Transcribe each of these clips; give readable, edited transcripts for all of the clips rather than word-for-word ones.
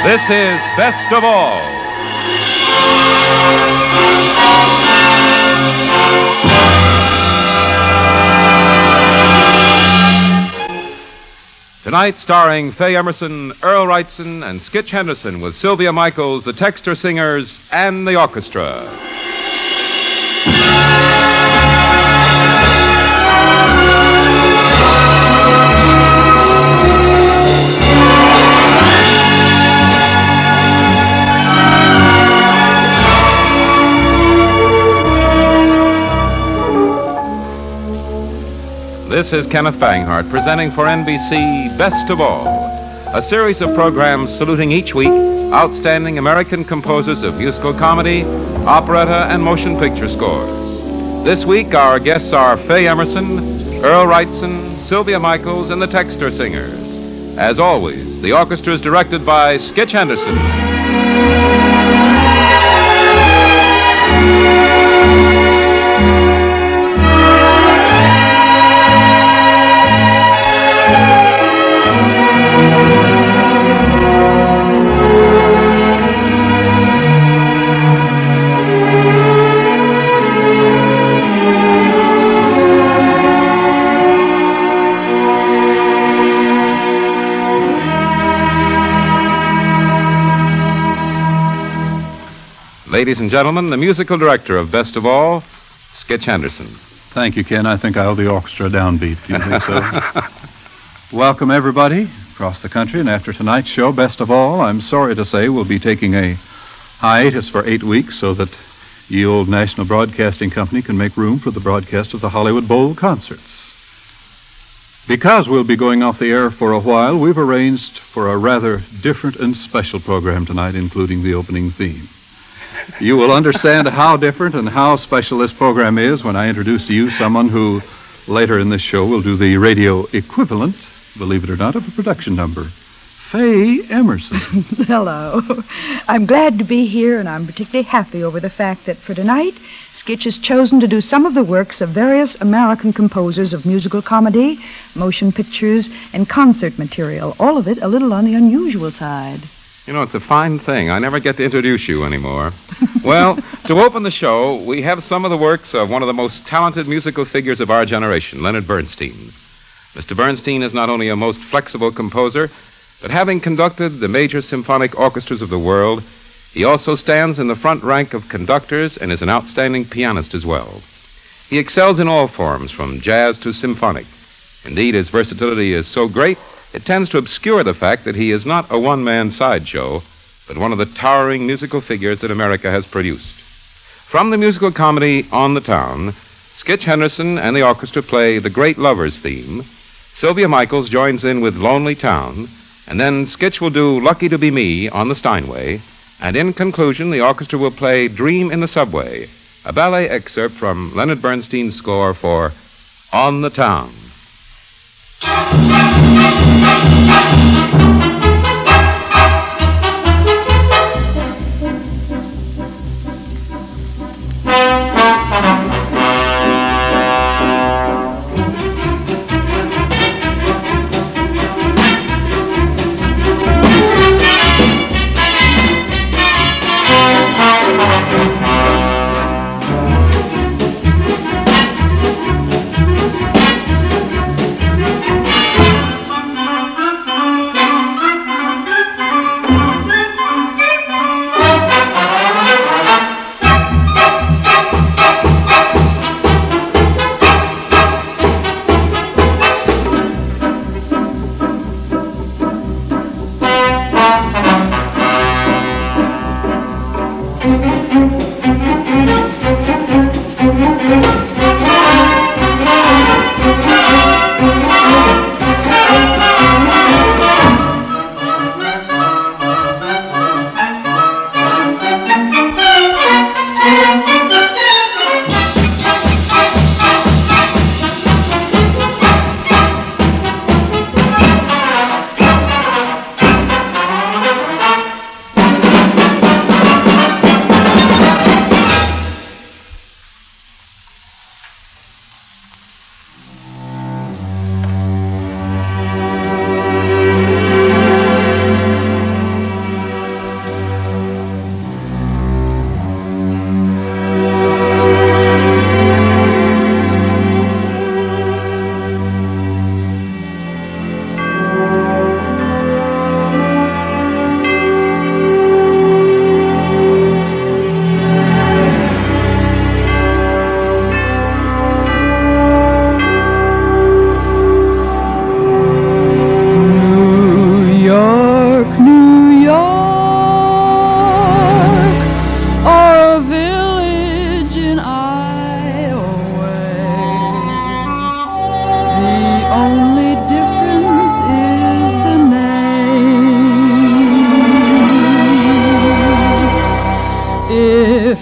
This is Best of All. Tonight, starring Faye Emerson, Earl Wrightson, and Skitch Henderson, with Sylvia Michaels, the Texter Singers, and the orchestra. This is Kenneth Banghart presenting for NBC Best of All, a series of programs saluting each week outstanding American composers of musical comedy, operetta, and motion picture scores. This week, our guests are Faye Emerson, Earl Wrightson, Sylvia Michaels, and the Texter Singers. As always, the orchestra is directed by Skitch Henderson. Ladies and gentlemen, the musical director of Best of All, Skitch Henderson. Thank you, Ken. I think I owe the orchestra a downbeat. Do you think so? Welcome, everybody, across the country. And after tonight's show, Best of All, I'm sorry to say we'll be taking a hiatus for 8 weeks so that ye old National Broadcasting Company can make room for the broadcast of the Hollywood Bowl concerts. Because we'll be going off the air for a while, we've arranged for a rather different and special program tonight, including the opening theme. You will understand how different and how special this program is when I introduce to you someone who, later in this show, will do the radio equivalent, believe it or not, of a production number. Faye Emerson. Hello. I'm glad to be here, and I'm particularly happy over the fact that for tonight, Skitch has chosen to do some of the works of various American composers of musical comedy, motion pictures, and concert material, all of it a little on the unusual side. You know, it's a fine thing. I never get to introduce you anymore. Well, to open the show, we have some of the works of one of the most talented musical figures of our generation, Leonard Bernstein. Mr. Bernstein is not only a most flexible composer, but having conducted the major symphonic orchestras of the world, he also stands in the front rank of conductors and is an outstanding pianist as well. He excels in all forms, from jazz to symphonic. Indeed, his versatility is so great, it tends to obscure the fact that he is not a one-man sideshow, but one of the towering musical figures that America has produced. From the musical comedy On the Town, Skitch Henderson and the orchestra play The Great Lover's Theme. Sylvia Michaels joins in with Lonely Town, and then Skitch will do Lucky to Be Me on the Steinway, and in conclusion, the orchestra will play Dream in the Subway, a ballet excerpt from Leonard Bernstein's score for On the Town.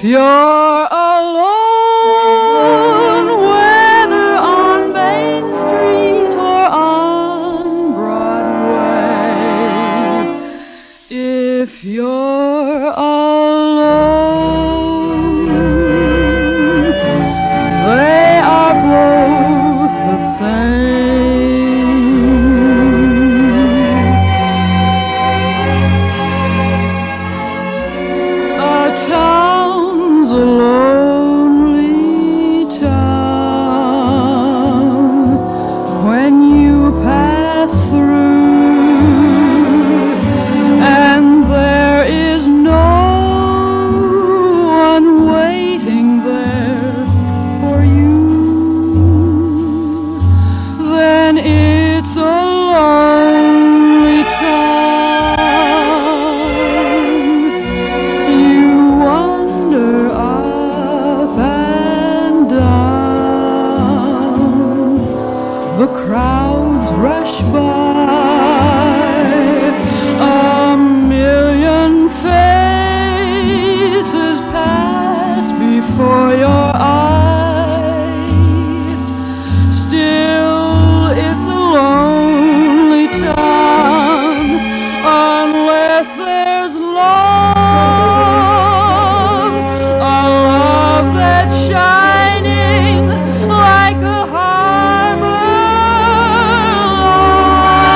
If you're alone, whether on Main Street or on Broadway, if you're alone, they are both the same. Our town's a lonely town when you pass through, and there is no one waiting there for you. Then it's a lonely town. You wander up and down. The crowds rush by, a million faces pass before your eye. Still, it's a lonely town unless there's love, a love that's shining like a harbor light.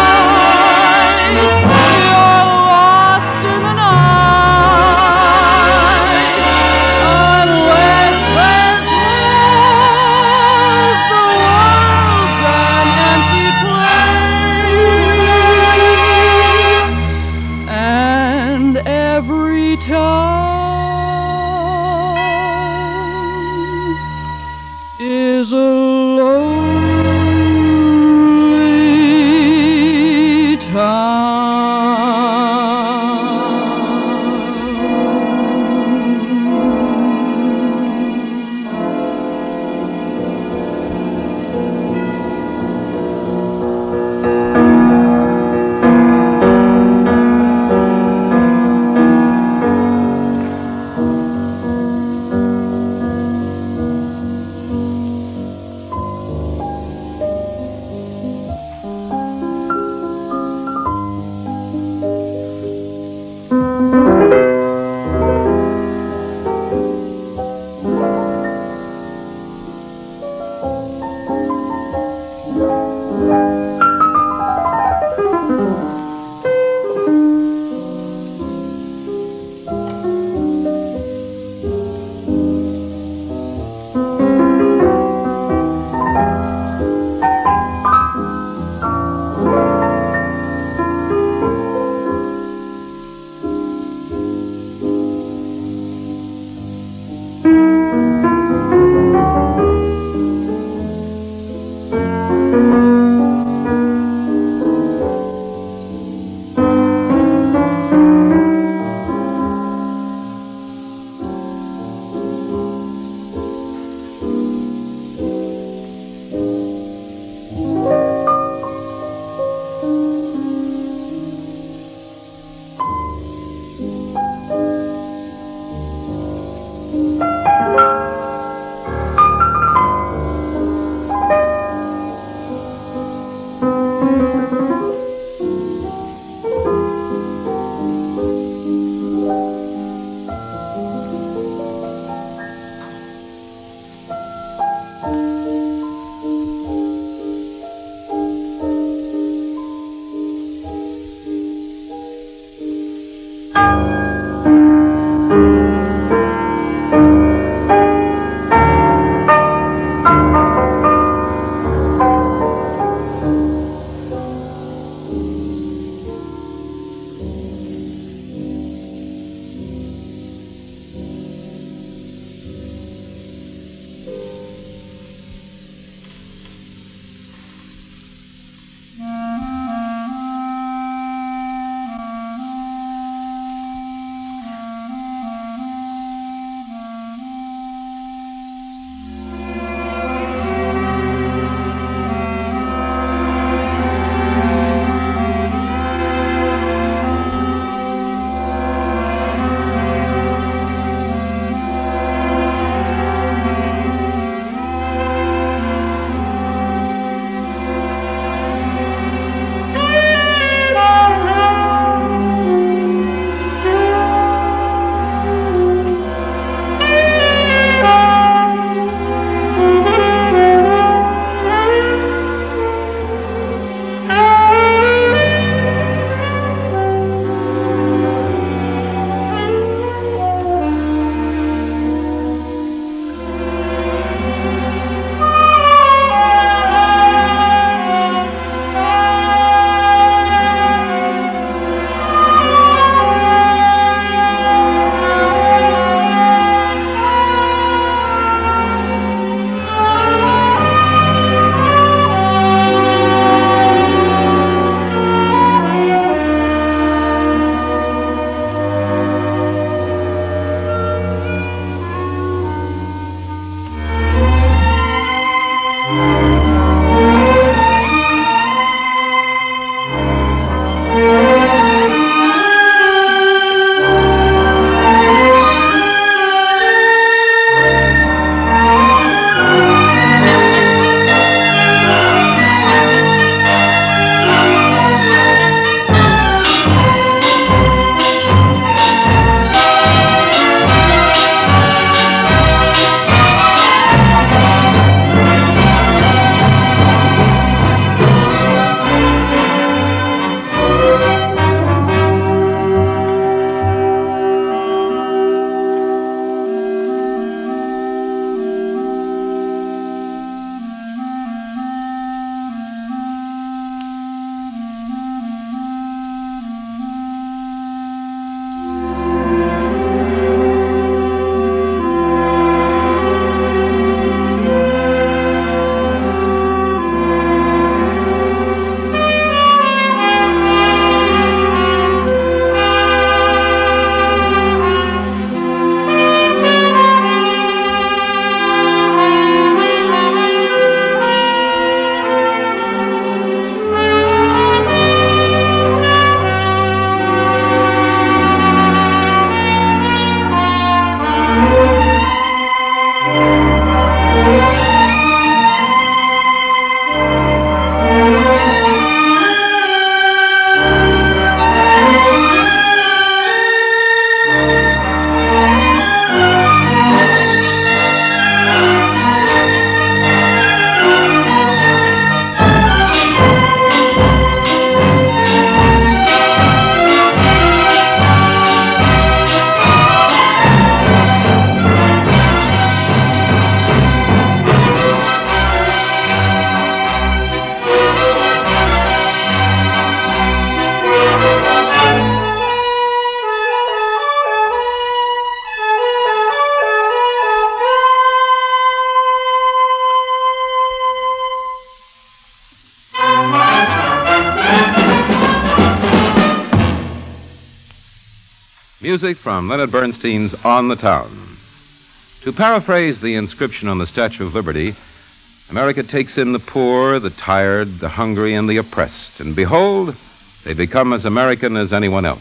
Music from Leonard Bernstein's On the Town. To paraphrase the inscription on the Statue of Liberty, America takes in the poor, the tired, the hungry, and the oppressed, and behold, they become as American as anyone else.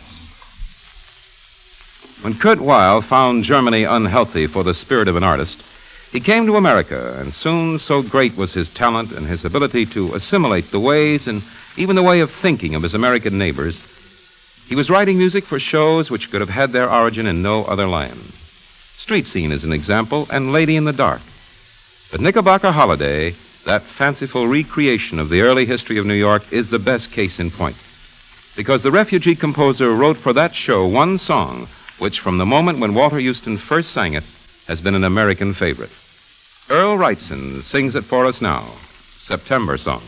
When Kurt Weill found Germany unhealthy for the spirit of an artist, he came to America, and soon so great was his talent and his ability to assimilate the ways and even the way of thinking of his American neighbors, he was writing music for shows which could have had their origin in no other land. Street Scene is an example, and Lady in the Dark. But Knickerbocker Holiday, that fanciful recreation of the early history of New York, is the best case in point. Because the refugee composer wrote for that show one song which, from the moment when Walter Houston first sang it, has been an American favorite. Earl Wrightson sings it for us now, September Song.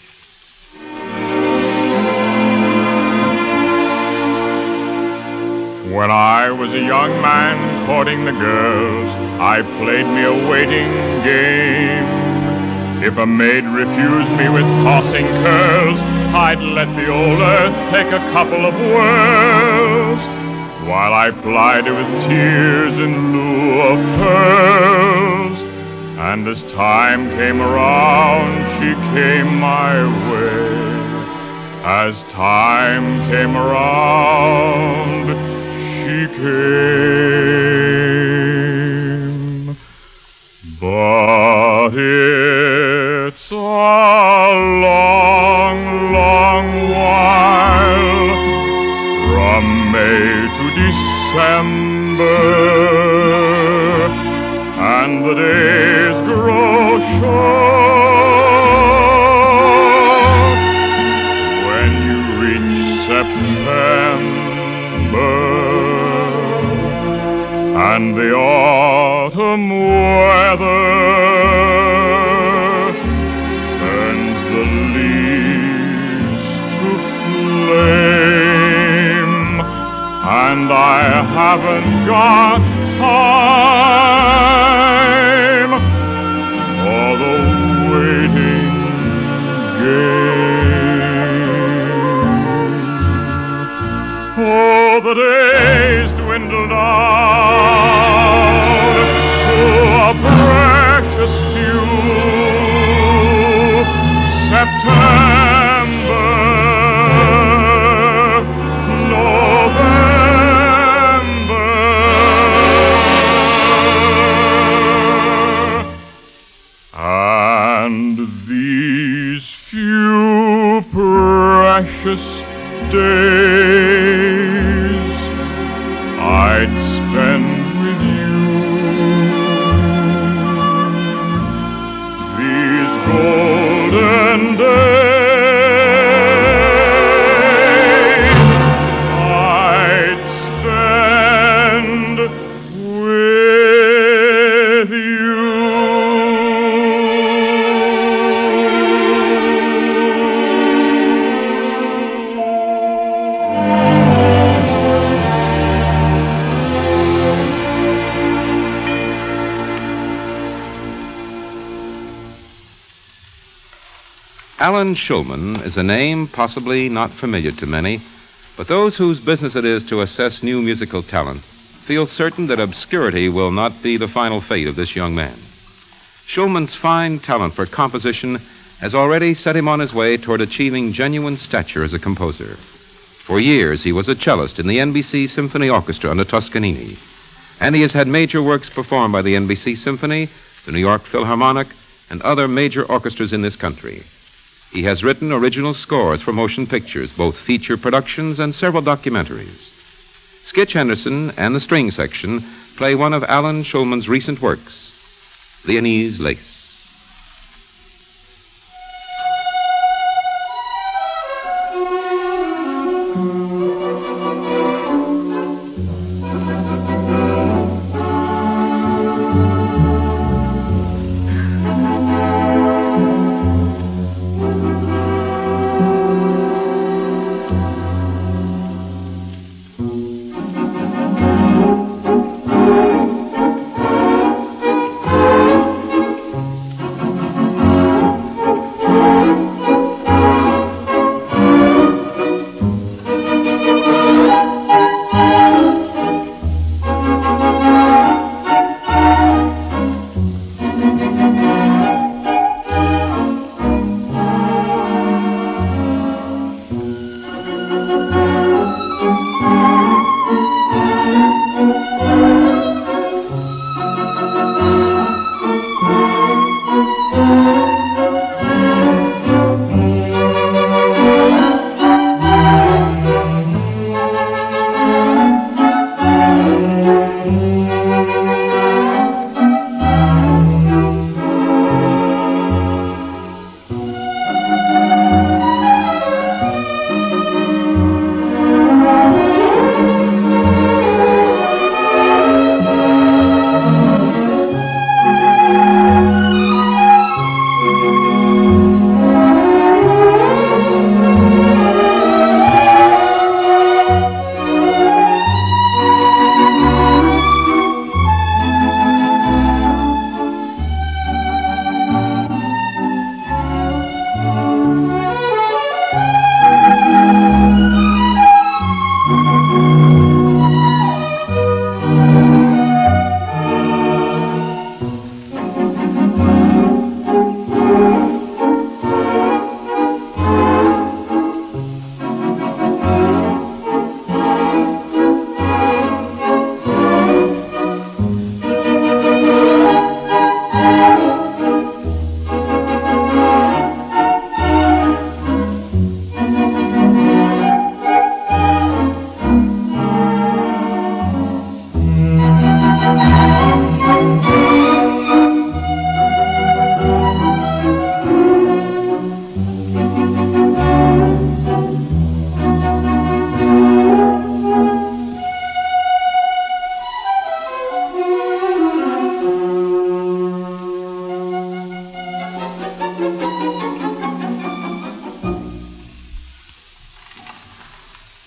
When I was a young man courting the girls, I played me a waiting game. If a maid refused me with tossing curls, I'd let the old earth take a couple of whirls, while I plied her with tears in lieu of pearls. And as time came around, she came my way. As time came around, she came. But it's a long, long while from May to December, and the days grow short when you reach September, and the autumn weather turns the leaves to flame, and I haven't got time for the waiting game. Oh, the days dwindle down to a precious few. September, November, and these few precious days I'd spend with you. These golden days I'd spend with you. Alan Shulman is a name possibly not familiar to many, but those whose business it is to assess new musical talent feel certain that obscurity will not be the final fate of this young man. Shulman's fine talent for composition has already set him on his way toward achieving genuine stature as a composer. For years, he was a cellist in the NBC Symphony Orchestra under Toscanini, and he has had major works performed by the NBC Symphony, the New York Philharmonic, and other major orchestras in this country. He has written original scores for motion pictures, both feature productions and several documentaries. Skitch Henderson and the string section play one of Alan Shulman's recent works, Viennese Lace.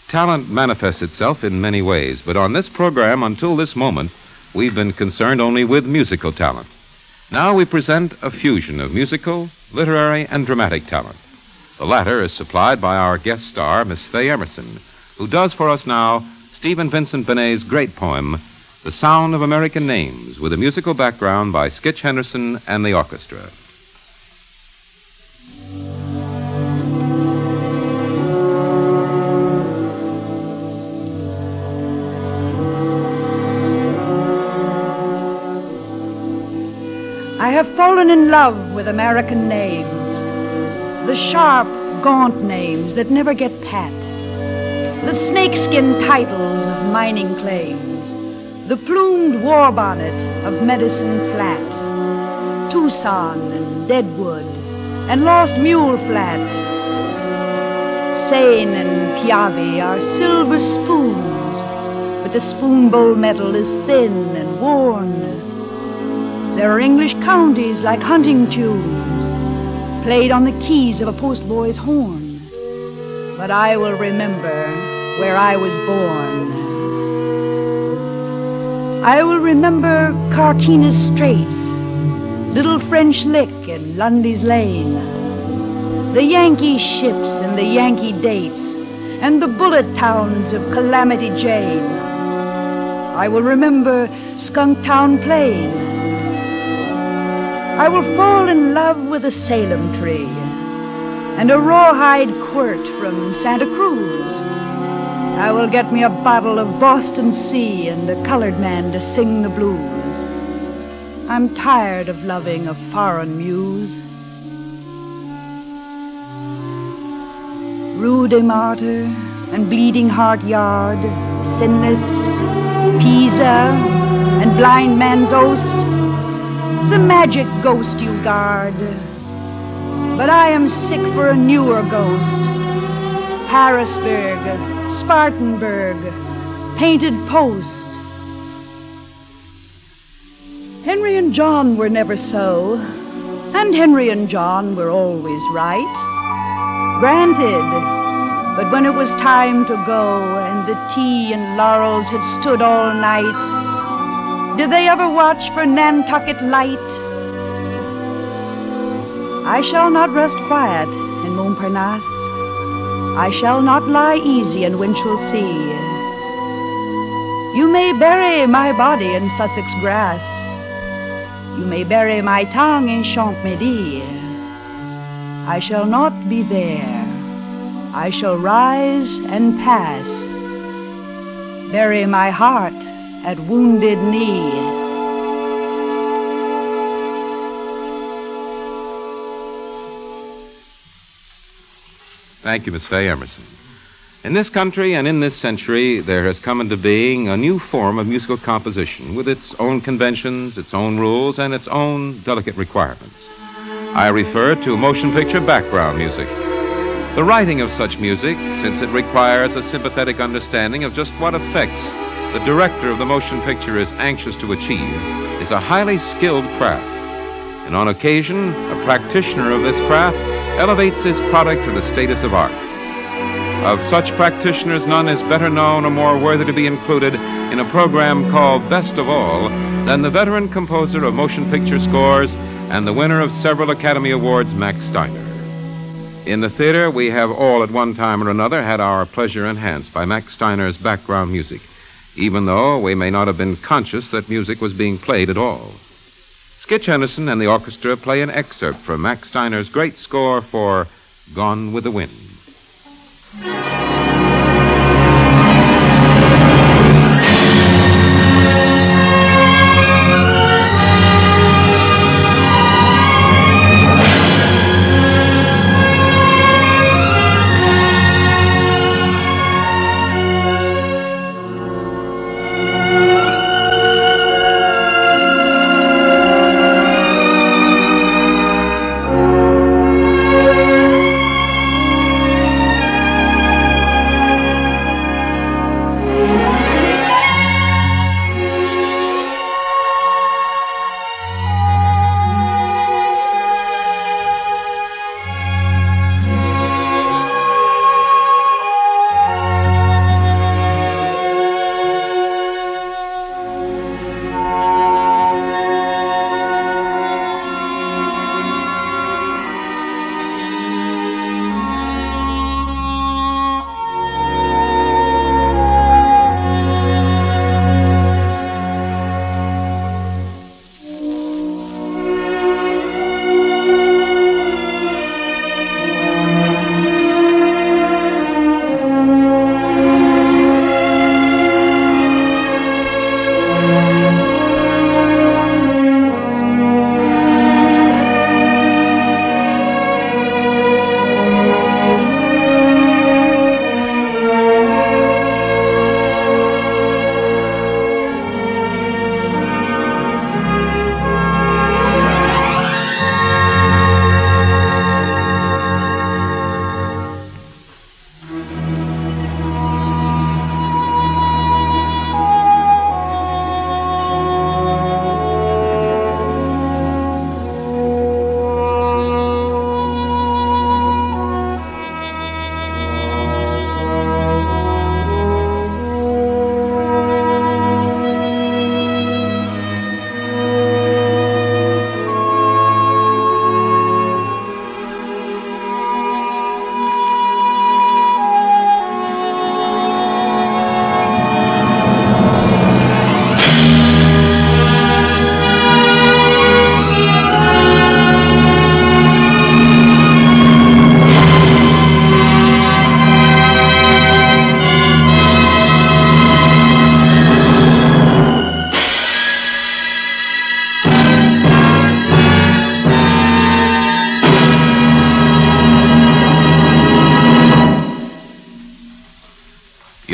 Talent manifests itself in many ways, but on this program, until this moment, we've been concerned only with musical talent. Now we present a fusion of musical, literary, and dramatic talent. The latter is supplied by our guest star, Miss Faye Emerson, who does for us now Stephen Vincent Benet's great poem, The Sound of American Names, with a musical background by Skitch Henderson and the orchestra. I have fallen in love with American names, the sharp, gaunt names that never get pat, the snakeskin titles of mining claims, the plumed war bonnet of Medicine Flat, Tucson and Deadwood and Lost Mule Flat. Seine and Piave are silver spoons, but the spoon bowl metal is thin and worn. There are English counties like hunting tunes, played on the keys of a postboy's horn. But I will remember where I was born. I will remember Carquinez Straits, Little French Lick and Lundy's Lane, the Yankee ships and the Yankee dates, and the bullet towns of Calamity Jane. I will remember Skunktown Plain. I will fall in love with a Salem tree and a rawhide quirt from Santa Cruz. I will get me a bottle of Boston Sea and a colored man to sing the blues. I'm tired of loving a foreign muse. Rue des Martyrs and Bleeding Heart Yard, Sinless, Pisa and Blind Man's Oast. It's a magic ghost you guard, but I am sick for a newer ghost. Harrisburg, Spartanburg, Painted Post. Henry and John were never so, and Henry and John were always right. Granted, but when it was time to go and the tea and laurels had stood all night, did they ever watch for Nantucket Light? I shall not rest quiet in Montparnasse. I shall not lie easy in Winchelsea. You may bury my body in Sussex grass. You may bury my tongue in Champmedy. I shall not be there. I shall rise and pass. Bury my heart at Wounded Knee. Thank you, Miss Faye Emerson. In this country and in this century, there has come into being a new form of musical composition with its own conventions, its own rules, and its own delicate requirements. I refer to motion picture background music. The writing of such music, since it requires a sympathetic understanding of just what effects the director of the motion picture is anxious to achieve, is a highly skilled craft. And on occasion, a practitioner of this craft elevates his product to the status of art. Of such practitioners, none is better known or more worthy to be included in a program called Best of All than the veteran composer of motion picture scores and the winner of several Academy Awards, Max Steiner. In the theater, we have all at one time or another had our pleasure enhanced by Max Steiner's background music, even though we may not have been conscious that music was being played at all. Skitch Henderson and the orchestra play an excerpt from Max Steiner's great score for Gone with the Wind.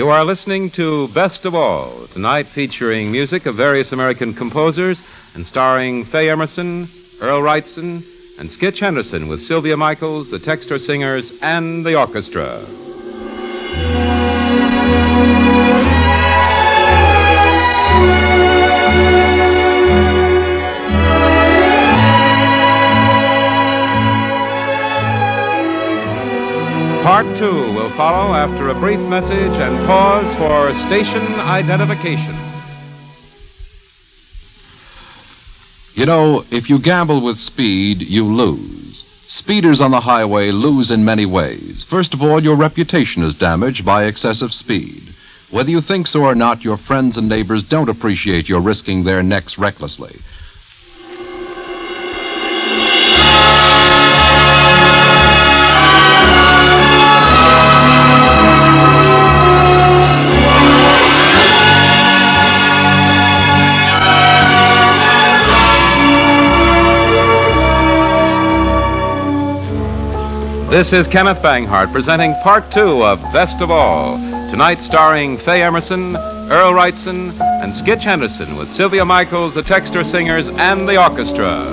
You are listening to Best of All, tonight featuring music of various American composers and starring Faye Emerson, Earl Wrightson, and Skitch Henderson with Sylvia Michaels, the Textor Singers, and the orchestra. Part 2 will follow after a brief message and pause for station identification. You know, if you gamble with speed, you lose. Speeders on the highway lose in many ways. First of all, your reputation is damaged by excessive speed. Whether you think so or not, your friends and neighbors don't appreciate your risking their necks recklessly. This is Kenneth Banghart presenting Part 2 of Best of All, tonight starring Faye Emerson, Earl Wrightson, and Skitch Henderson with Sylvia Michaels, the Textor Singers, and the orchestra.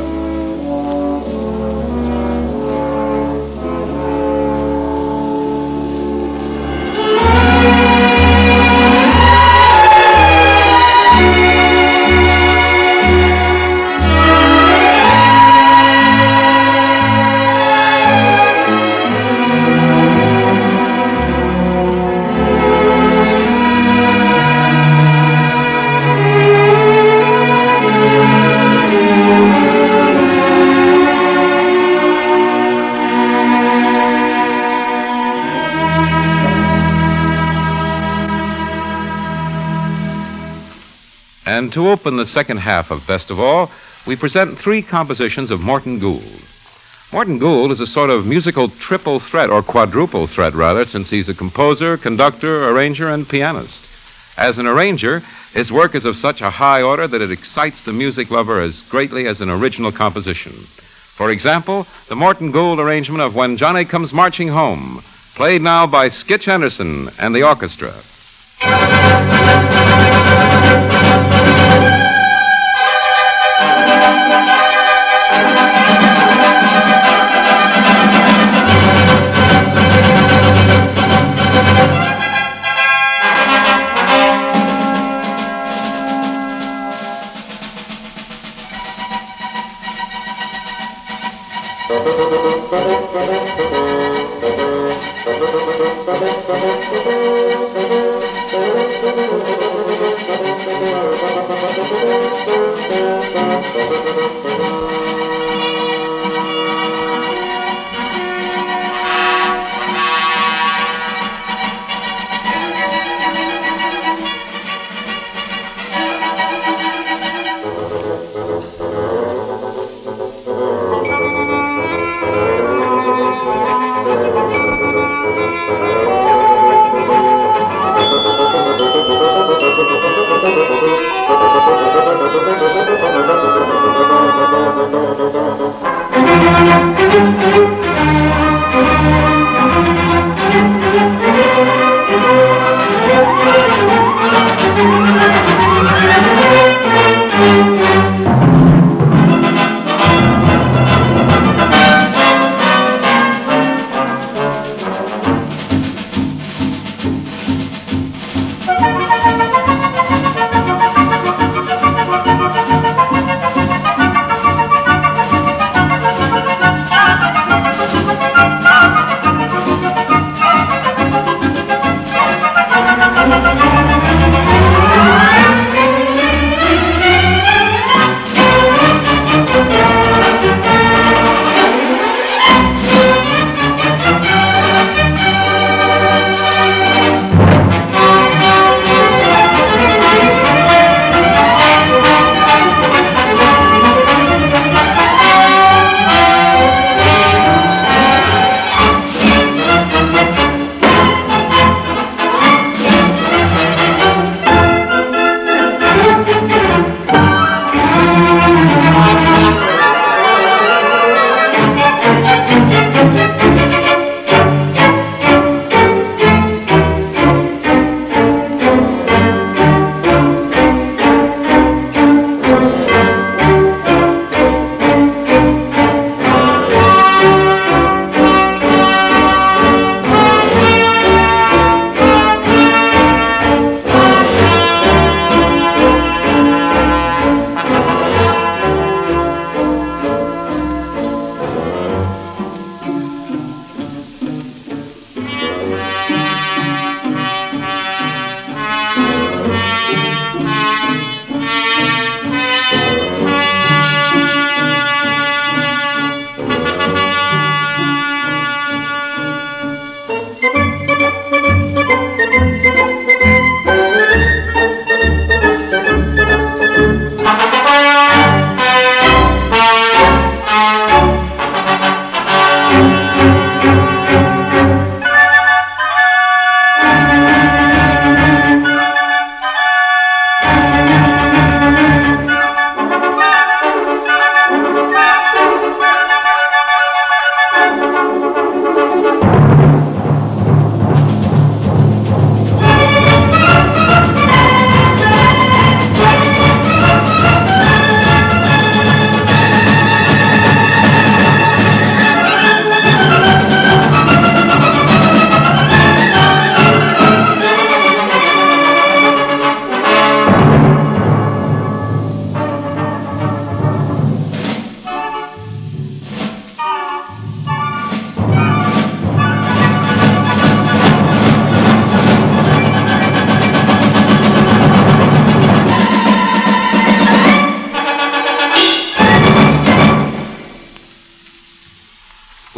And to open the second half of Best of All, we present 3 compositions of Morton Gould. Morton Gould is a sort of musical triple threat, or quadruple threat, rather, since he's a composer, conductor, arranger, and pianist. As an arranger, his work is of such a high order that it excites the music lover as greatly as an original composition. For example, the Morton Gould arrangement of When Johnny Comes Marching Home, played now by Skitch Henderson and the orchestra.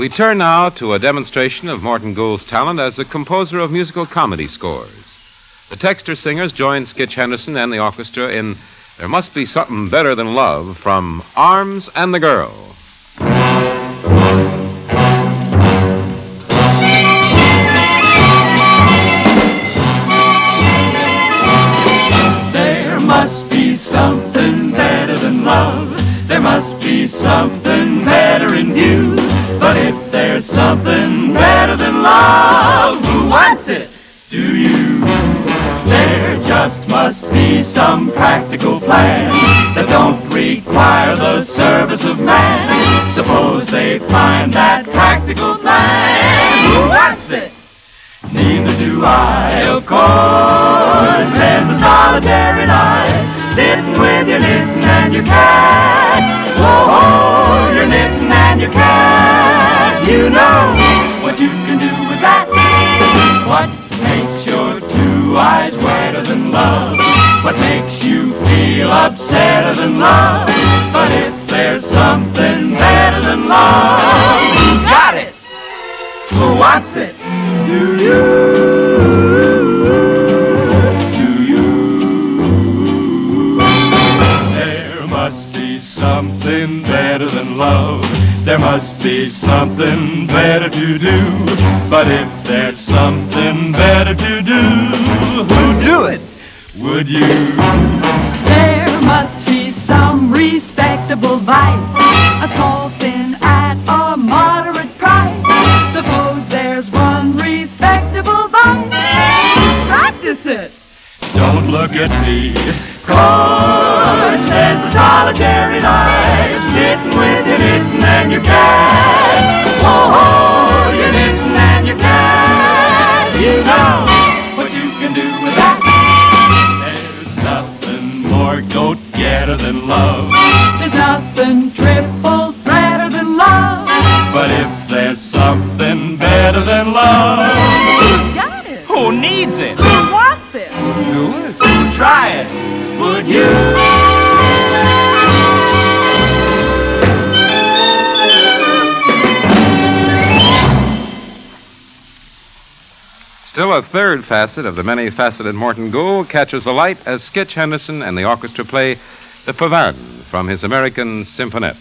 We turn now to a demonstration of Morton Gould's talent as a composer of musical comedy scores. The Texter Singers joined Skitch Henderson and the orchestra in There Must Be Something Better Than Love from Arms and the Girl. There must be something better than love. There must be something better in view. But if there's something better than love, who wants it? Do you? There just must be some practical plan that don't require the service of man. Suppose they find that practical plan. Who wants it? Neither do I, of course. And the solitary night, sitting with your knitting and your cat. Oh, your knitting and your cat. You know what you can do with that. What makes your two eyes wetter than love? What makes you feel upsetter than love? But if there's something better than love, who's got it? Who wants it? Do you? Do you? There must be something better than love. There must be something better to do. But if there's something better to do, who'd do it? Would you? There must be some respectable vice, a small sin at a moderate price. Suppose there's one respectable vice. Practice it. Don't look at me. Course, there's a solitary night, sitting with your knitting and your cat. Oh, your knitting and your cat. You know what you can do with that. There's nothing more goat-getter than love. There's nothing triple threader than love. But if there's something better than love, who's got it? Who needs it? Who wants it? Who do it? Who try it? Would you? Still a third facet of the many-faceted Morton Gould catches the light as Skitch Henderson and the orchestra play the Pavane from his American Symphonette.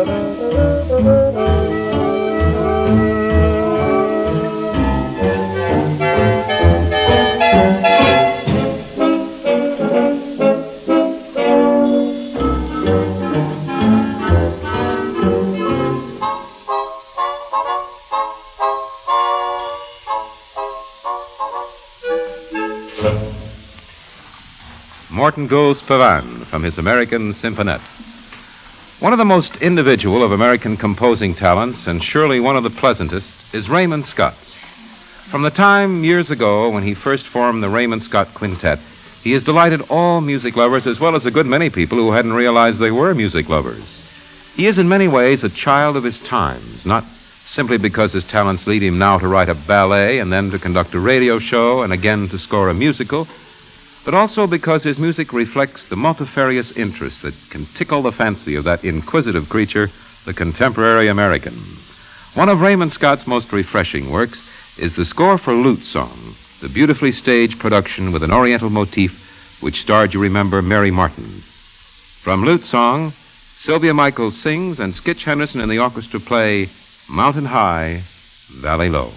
Morton Gould's Pavane from his American Symphonette. One of the most individual of American composing talents, and surely one of the pleasantest, is Raymond Scott's. From the time years ago when he first formed the Raymond Scott Quintet, he has delighted all music lovers as well as a good many people who hadn't realized they were music lovers. He is in many ways a child of his times, not simply because his talents lead him now to write a ballet and then to conduct a radio show and again to score a musical, but also because his music reflects the multifarious interests that can tickle the fancy of that inquisitive creature, the contemporary American. One of Raymond Scott's most refreshing works is the score for Lute Song, the beautifully staged production with an oriental motif which starred, you remember, Mary Martin. From Lute Song, Sylvia Michaels sings and Skitch Henderson and the orchestra play Mountain High, Valley Low.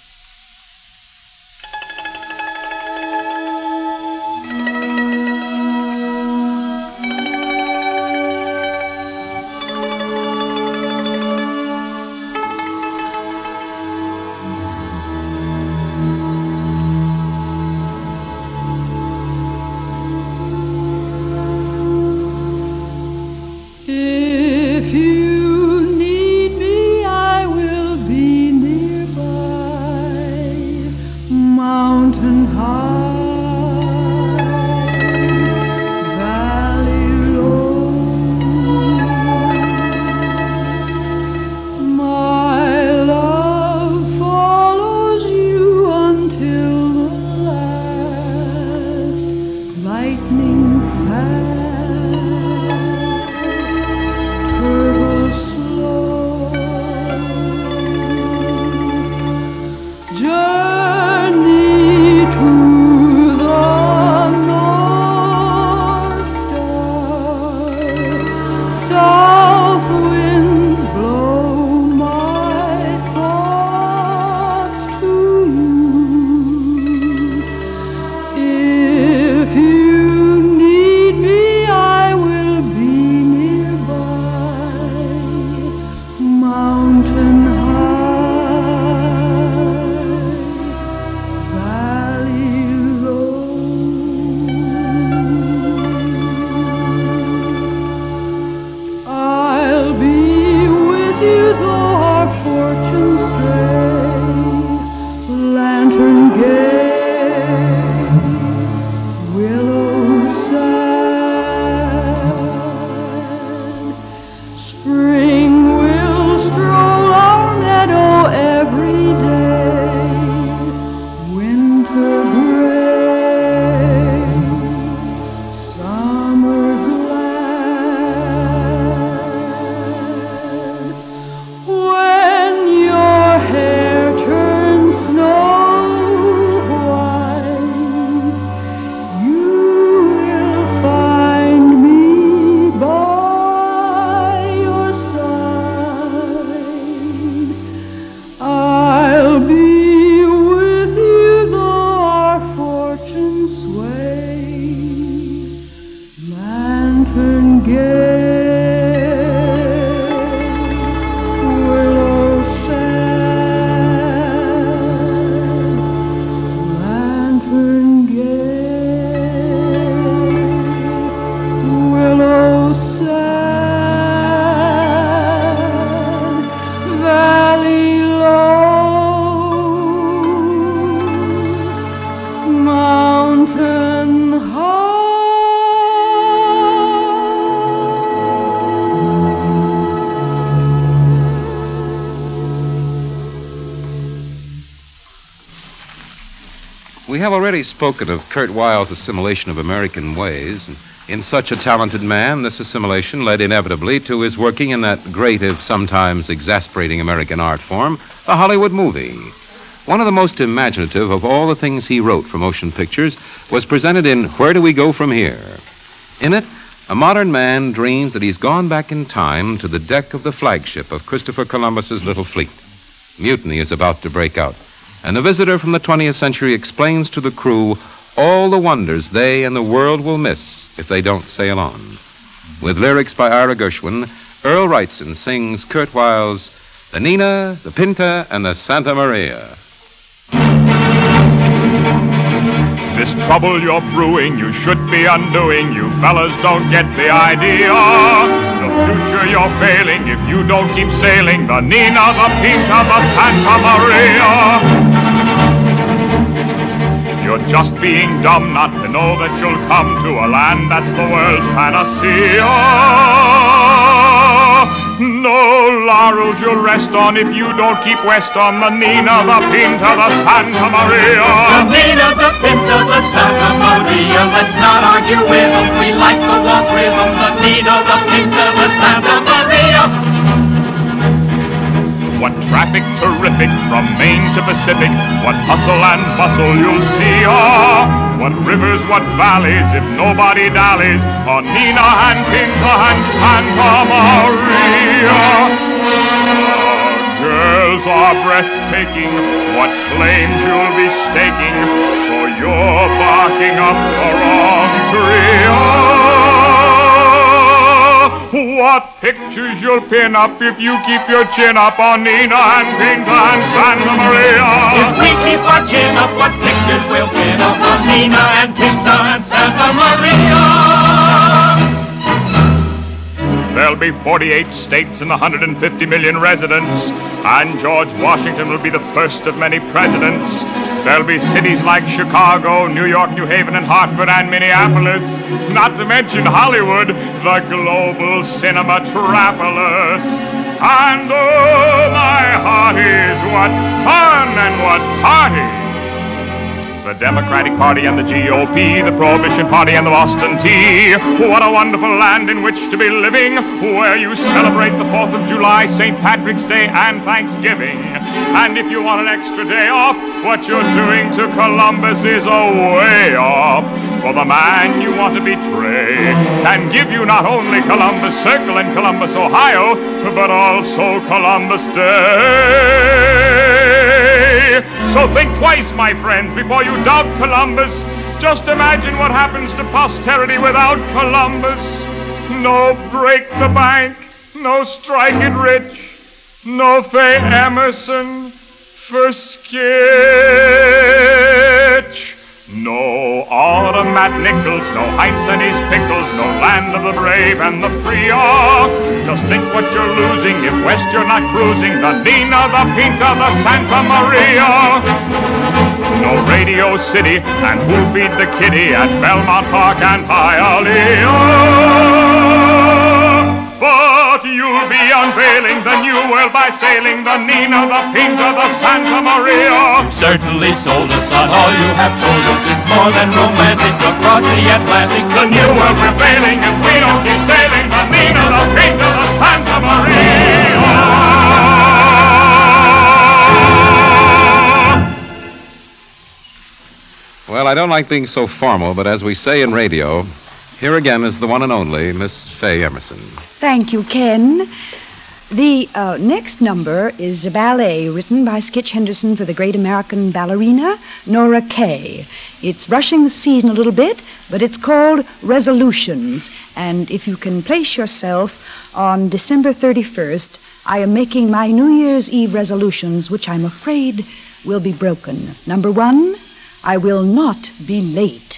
We have already spoken of Kurt Weill's assimilation of American ways. And in such a talented man, this assimilation led inevitably to his working in that great, if sometimes exasperating American art form, the Hollywood movie. One of the most imaginative of all the things he wrote for motion pictures was presented in Where Do We Go From Here? In it, A modern man dreams that he's gone back in time to the deck of the flagship of Christopher Columbus's little fleet. Mutiny is about to break out, and the visitor from the 20th century explains to the crew all the wonders they and the world will miss if they don't sail on. With lyrics by Ira Gershwin, Earl Wrightson sings Kurt Weill's The Nina, the Pinta, and the Santa Maria. This trouble you're brewing, you should be undoing. You fellas don't get the idea. The future you're failing if you don't keep sailing. The Nina, the Pinta, the Santa Maria. You're just being dumb not to know that you'll come to a land that's the world's panacea. No laurels you'll rest on if you don't keep west on. The Nina, the Pinta, the Santa Maria. The Nina, the Pinta, the Santa Maria. Let's not argue with them. We like the waltz rhythm. The Nina, the Pinta, the Santa Maria. What traffic terrific from Maine to Pacific. What hustle and bustle you'll see. What rivers, what valleys, if nobody dallies on Nina and Pinta and Santa Maria. Girls are breathtaking, what claims you'll be staking, so you're barking up the wrong tree. What pictures you'll pin up if you keep your chin up on Nina and Pinta and Santa Maria. If we keep our chin up, what pictures we'll pin up on Nina and Pinta and Santa Maria. There'll be 48 states and 150 million residents, and George Washington will be the first of many presidents. There'll be cities like Chicago, New York, New Haven, and Hartford, and Minneapolis, not to mention Hollywood, the global cinematropolis. And oh, my hearties, what fun and what party! The Democratic Party and the GOP, the Prohibition Party and the Boston Tea. What a wonderful land in which to be living, where you celebrate the 4th of July, St. Patrick's Day, and Thanksgiving. And if you want an extra day off, what you're doing to Columbus is a way off. For the man you want to betray can give you not only Columbus Circle and Columbus, Ohio, but also Columbus Day. So think twice, my friends, before you doubt Columbus. Just imagine what happens to posterity without Columbus. No break the bank, no strike it rich, no Faye Emerson for sketch. No automat nickels, no Heinz and his pickles, no land of the brave and the free. Just think what you're losing if west you're not cruising. The Nina, the Pinta, the Santa Maria. No Radio City, and who'll feed the kitty at Belmont Park and Hialeah? But you'll be unveiling the new world by sailing the Nina, the Pinta, the Santa Maria. Certainly sold us on all you have told us. It's more than romantic across the Atlantic. The new world we're failing if we don't keep sailing the Nina, the Pinta, the Santa Maria. Well, I don't like being so formal, but as we say in radio, here again is the one and only Miss Faye Emerson. Thank you, Ken. The next number is a ballet written by Skitch Henderson for the great American ballerina, Nora Kay. It's rushing the season a little bit, but it's called Resolutions. And if you can place yourself on December 31st, I am making my New Year's Eve resolutions, which I'm afraid will be broken. Number 1, I will not be late.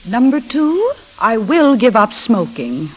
Number 2, I will give up smoking.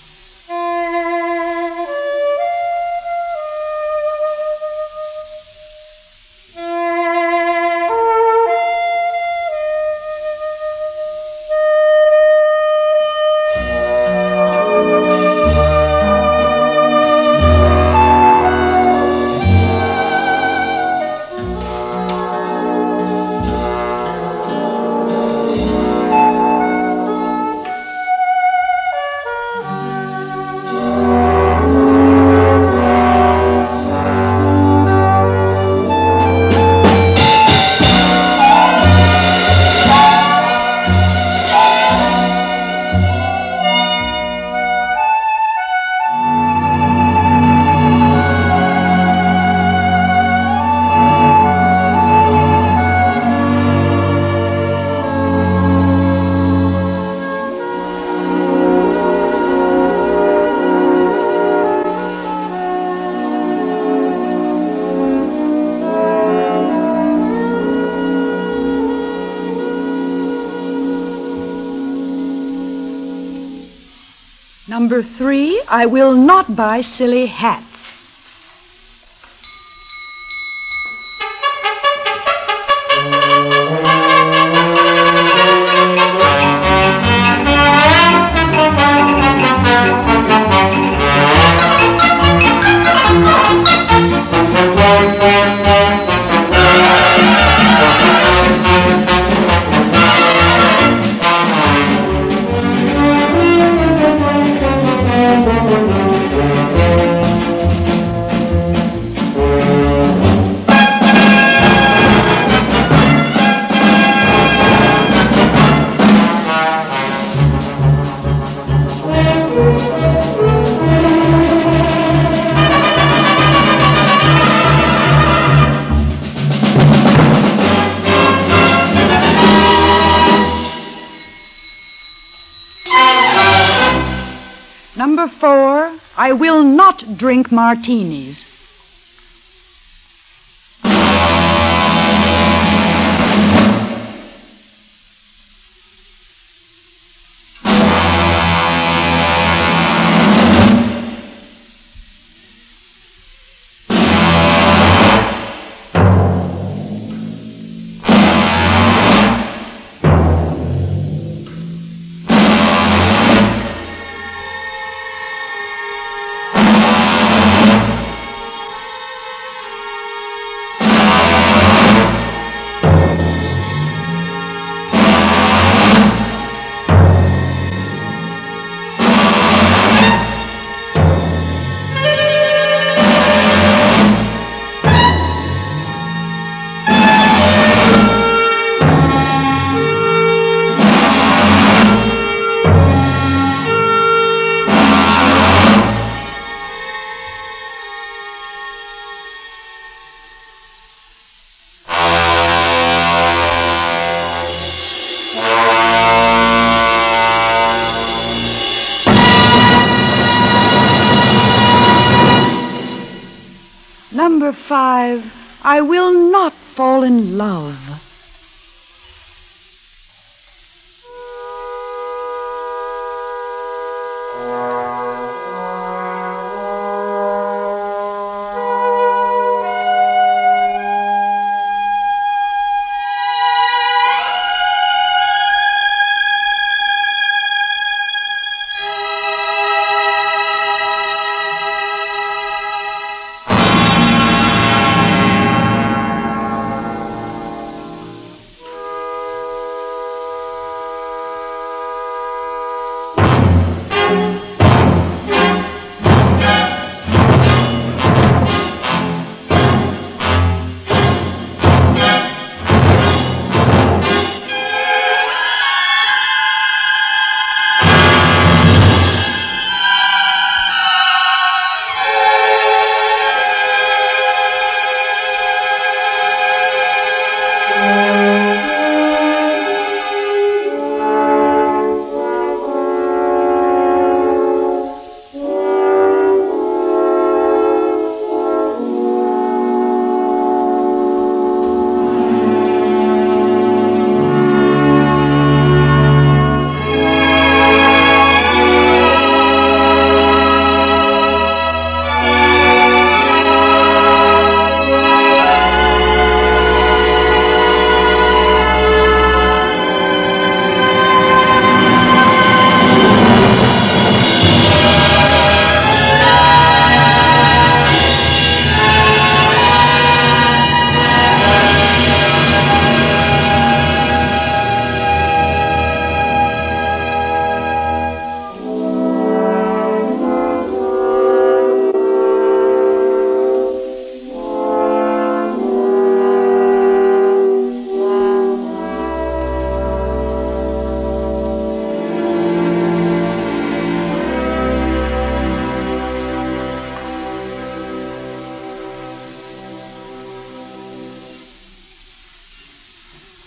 Number 3, I will not buy silly hats. Number 4, I will not drink martinis. Number 5, I will not fall in love.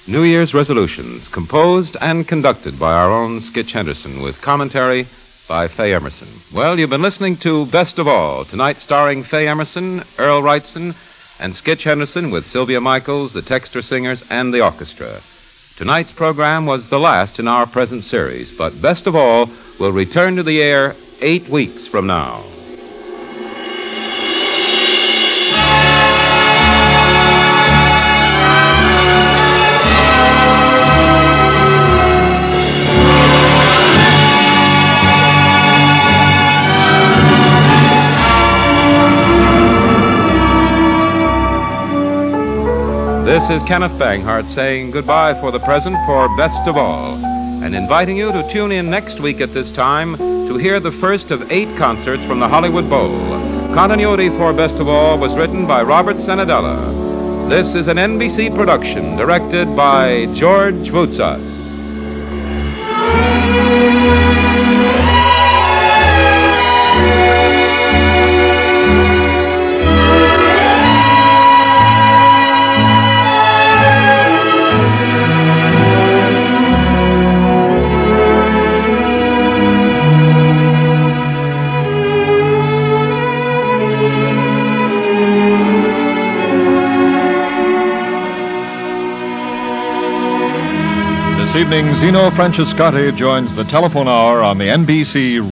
New Year's Resolutions, composed and conducted by our own Skitch Henderson, with commentary by Faye Emerson. Well, you've been listening to Best of All, tonight starring Faye Emerson, Earl Wrightson, and Skitch Henderson with Sylvia Michaels, the Texter Singers, and the orchestra. Tonight's program was the last in our present series, but Best of All will return to the air 8 weeks from now. This is Kenneth Banghart saying goodbye for the present for Best of All, and inviting you to tune in next week at this time to hear the first of 8 concerts from the Hollywood Bowl. Continuity for Best of All was written by Robert Senadella. This is an NBC production directed by George Voutsas. This evening, Zeno Francescatti joins the telephone hour on the NBC